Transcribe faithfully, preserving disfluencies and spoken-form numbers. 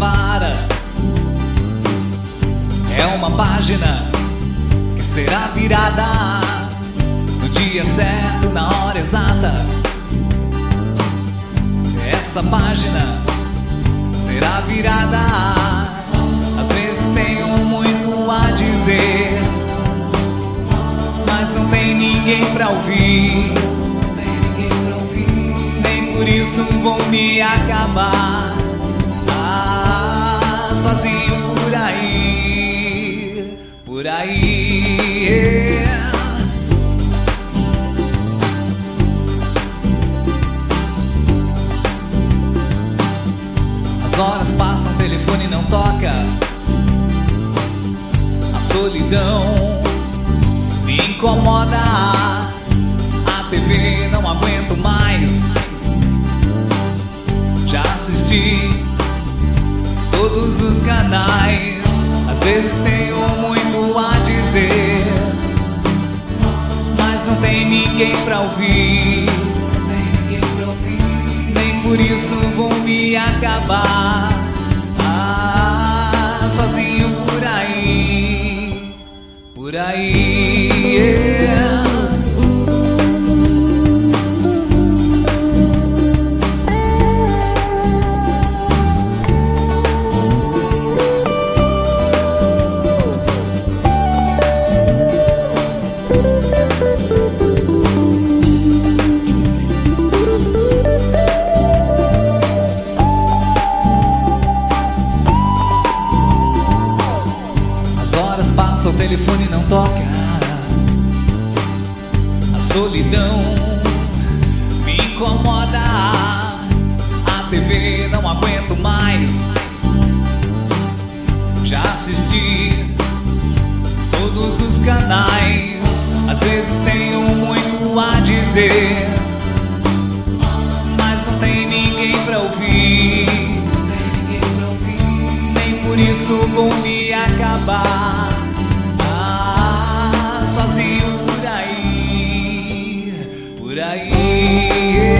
separa. É uma página que será virada no dia certo, na hora exata. Essa página será virada. Às vezes tenho muito a dizer, mas não tem ninguém pra ouvir. Nem por isso vou me acabar ah, sozinho por aí, por aí. Yeah. As horas passam, o telefone não toca. A solidão me incomoda. A T V não aguento mais. Já assisti todos os canais. Às vezes tenho muito a dizer, mas não tem ninguém pra ouvir. Nem por isso vou me acabar ah, sozinho por aí, por aí. Yeah. O telefone não toca. A solidão me incomoda. A T V não aguento mais. Já assisti todos os canais. Às vezes tenho muito a dizer, mas não tem ninguém pra ouvir. Nem por isso vou me acabar sozinho por aí, por aí.